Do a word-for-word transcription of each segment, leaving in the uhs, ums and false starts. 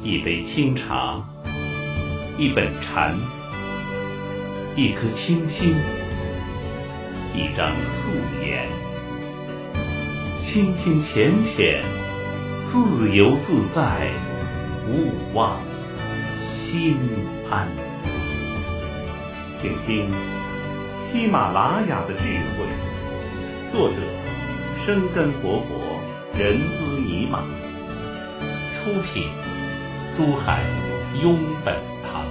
一杯清茶，一本禅，一颗清心，一张素颜，清清浅浅，自由自在，勿忘心安。 请听喜马拉雅的智慧，作者生根活佛仁资尼玛， 出品珠海雍本堂。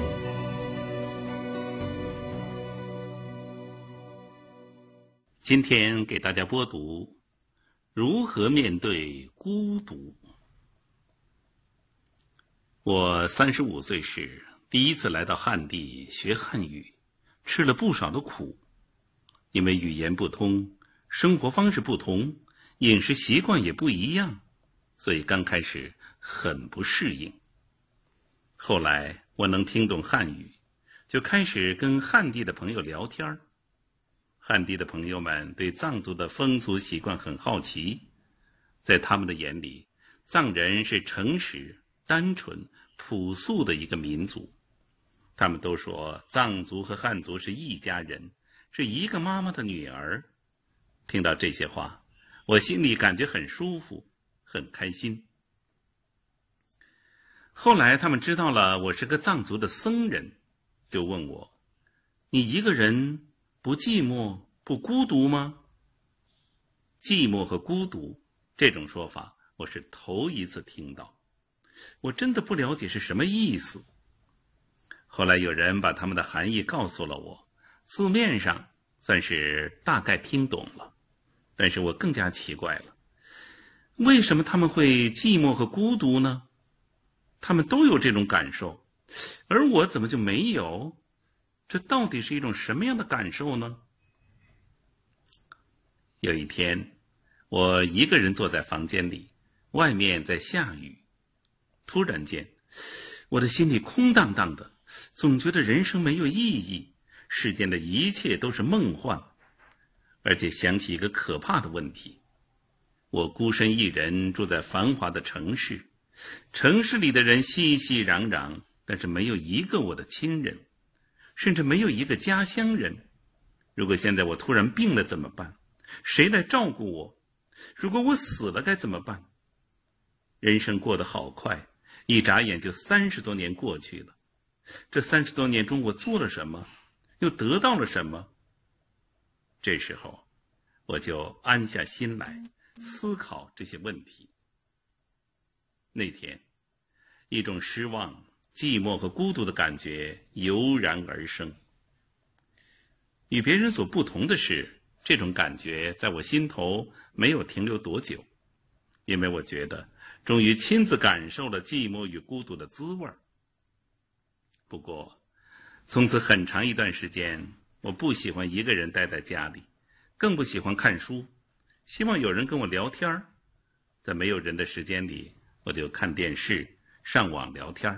今天给大家播读如何面对孤独。我三十五岁时第一次来到汉地学汉语，吃了不少的苦，因为语言不通，生活方式不同，饮食习惯也不一样，所以刚开始很不适应。后来我能听懂汉语，就开始跟汉地的朋友聊天。汉地的朋友们对藏族的风俗习惯很好奇，在他们的眼里，藏人是诚实、单纯、朴素的一个民族。他们都说藏族和汉族是一家人，是一个妈妈的女儿。听到这些话，我心里感觉很舒服，很开心。后来他们知道了我是个藏族的僧人，就问我，你一个人不寂寞不孤独吗？寂寞和孤独这种说法我是头一次听到，我真的不了解是什么意思。后来有人把他们的含义告诉了我，字面上算是大概听懂了，但是我更加奇怪了，为什么他们会寂寞和孤独呢？他们都有这种感受，而我怎么就没有？这到底是一种什么样的感受呢？有一天，我一个人坐在房间里，外面在下雨。突然间，我的心里空荡荡的，总觉得人生没有意义，世间的一切都是梦幻。而且想起一个可怕的问题，我孤身一人住在繁华的城市，城市里的人熙熙攘攘，但是没有一个我的亲人，甚至没有一个家乡人。如果现在我突然病了怎么办？谁来照顾我？如果我死了该怎么办？人生过得好快，一眨眼就三十多年过去了。这三十多年中我做了什么？又得到了什么？这时候我就安下心来思考这些问题。那天，一种失望、寂寞和孤独的感觉油然而生。与别人所不同的是，这种感觉在我心头没有停留多久，因为我觉得终于亲自感受了寂寞与孤独的滋味。不过，从此很长一段时间，我不喜欢一个人待在家里，更不喜欢看书，希望有人跟我聊天。在没有人的时间里，我就看电视、上网聊天。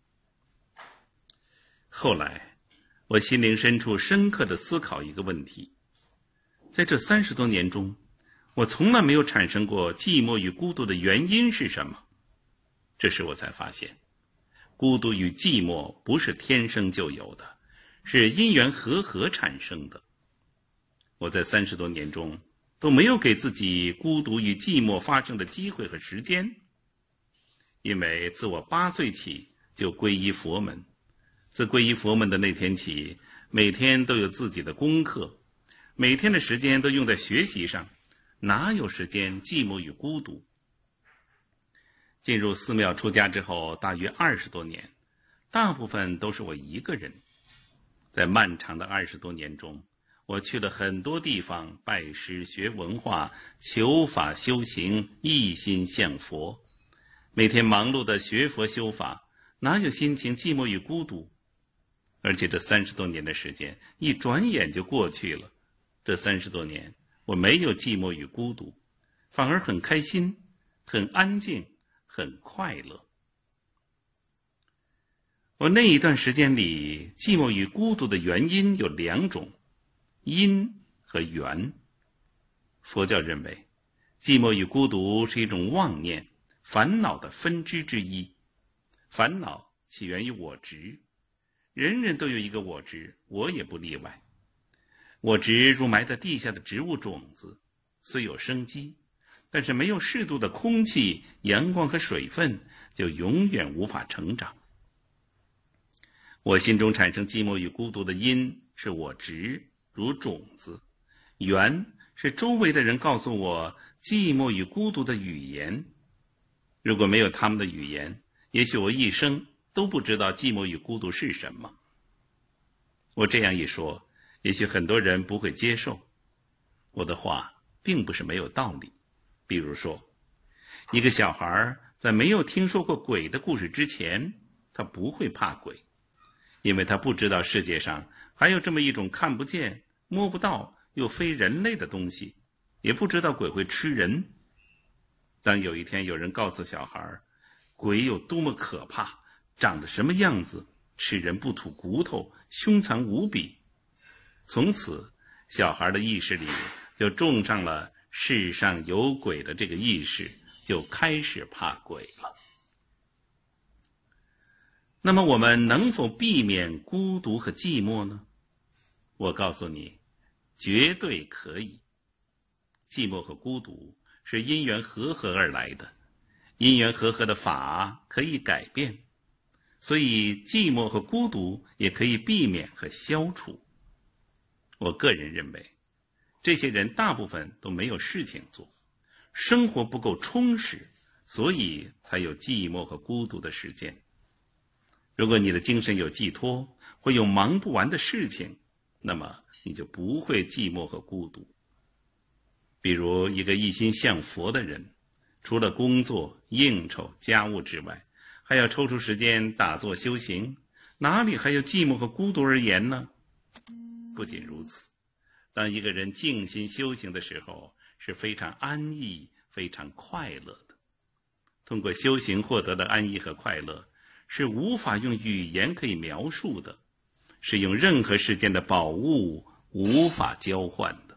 后来，我心灵深处深刻地思考一个问题，在这三十多年中，我从来没有产生过寂寞与孤独的原因是什么？这时我才发现，孤独与寂寞不是天生就有的，是因缘和合产生的。我在三十多年中都没有给自己孤独与寂寞发生的机会和时间，因为自我八岁起就皈依佛门，自皈依佛门的那天起，每天都有自己的功课，每天的时间都用在学习上，哪有时间寂寞与孤独？进入寺庙出家之后，大约二十多年，大部分都是我一个人。在漫长的二十多年中，我去了很多地方拜师学文化，求法修行，一心向佛。每天忙碌的学佛修法，哪有心情寂寞与孤独？而且这三十多年的时间，一转眼就过去了。这三十多年，我没有寂寞与孤独，反而很开心，很安静，很快乐。我那一段时间里，寂寞与孤独的原因有两种，因和缘。佛教认为，寂寞与孤独是一种妄念、烦恼的分支之一。 烦恼起源于我执，人人都有一个我执，我也不例外。我执如埋在地下的植物种子，虽有生机，但是没有适度的空气、阳光和水分，就永远无法成长。我心中产生寂寞与孤独的因是我执，如种子；缘是周围的人告诉我寂寞与孤独的语言。如果没有他们的语言，也许我一生都不知道寂寞与孤独是什么。我这样一说，也许很多人不会接受。我的话并不是没有道理。比如说，一个小孩在没有听说过鬼的故事之前，他不会怕鬼，因为他不知道世界上还有这么一种看不见、摸不到又非人类的东西，也不知道鬼会吃人。当有一天有人告诉小孩鬼有多么可怕，长得什么样子，吃人不吐骨头，凶残无比，从此小孩的意识里就种上了世上有鬼的这个意识，就开始怕鬼了。那么我们能否避免孤独和寂寞呢？我告诉你，绝对可以。寂寞和孤独是因缘和合而来的，因缘和合的法可以改变，所以寂寞和孤独也可以避免和消除。我个人认为，这些人大部分都没有事情做，生活不够充实，所以才有寂寞和孤独的时间。如果你的精神有寄托，会有忙不完的事情，那么你就不会寂寞和孤独。比如一个一心向佛的人，除了工作、应酬、家务之外，还要抽出时间打坐修行，哪里还有寂寞和孤独而言呢？不仅如此，当一个人静心修行的时候，是非常安逸、非常快乐的。通过修行获得的安逸和快乐，是无法用语言可以描述的，是用任何世间的宝物无法交换的。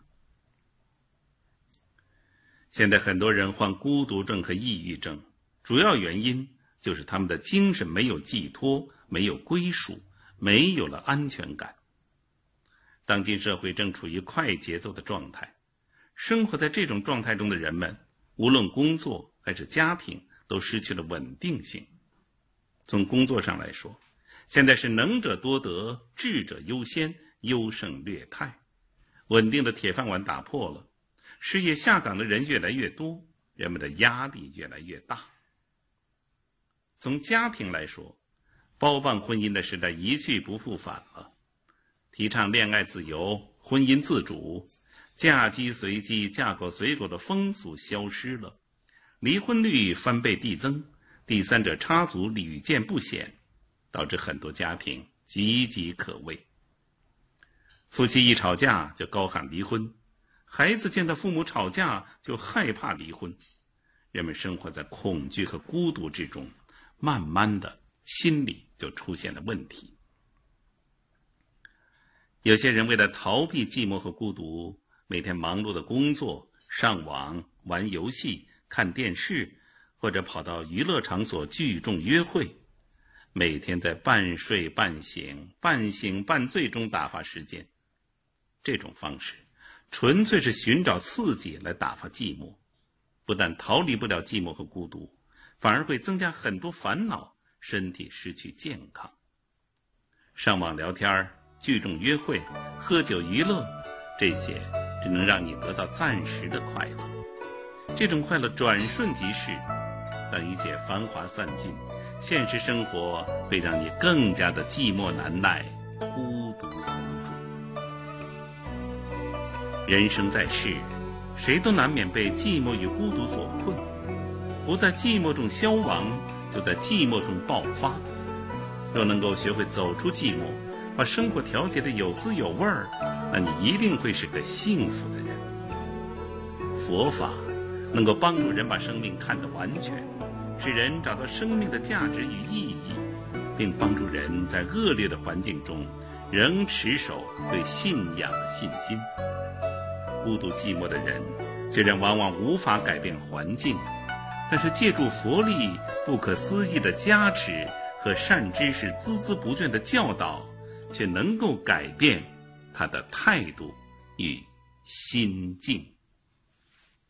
现在很多人患孤独症和抑郁症，主要原因就是他们的精神没有寄托，没有归属，没有了安全感。当今社会正处于快节奏的状态，生活在这种状态中的人们，无论工作还是家庭，都失去了稳定性。从工作上来说，现在是能者多得，智者优先，优胜劣汰。稳定的铁饭碗打破了，事业下岗的人越来越多，人们的压力越来越大。从家庭来说，包办婚姻的时代一去不复返了，提倡恋爱自由、婚姻自主，嫁鸡随鸡、嫁狗随狗的风俗消失了，离婚率翻倍递增，第三者插足屡见不鲜，导致很多家庭岌岌可危。夫妻一吵架就高喊离婚，孩子见到父母吵架就害怕离婚，人们生活在恐惧和孤独之中，慢慢的心里就出现了问题。有些人为了逃避寂寞和孤独，每天忙碌的工作、上网、玩游戏、看电视，或者跑到娱乐场所聚众约会，每天在半睡半醒、半醒半醉中打发时间。这种方式纯粹是寻找刺激来打发寂寞，不但逃离不了寂寞和孤独，反而会增加很多烦恼，身体失去健康。上网聊天、聚众约会、喝酒娱乐，这些只能让你得到暂时的快乐，这种快乐转瞬即逝。当一切繁华散尽，现实生活会让你更加的寂寞难耐，孤独无助。人生在世，谁都难免被寂寞与孤独所困，不在寂寞中消亡，就在寂寞中爆发。若能够学会走出寂寞，把生活调节得有滋有味儿，那你一定会是个幸福的人。佛法能够帮助人把生命看得完全，使人找到生命的价值与意义，并帮助人在恶劣的环境中仍持守对信仰的信心。孤独寂寞的人虽然往往无法改变环境，但是借助佛力不可思议的加持， 和善知识孜孜不倦的教导，却能够改变他的态度与心境。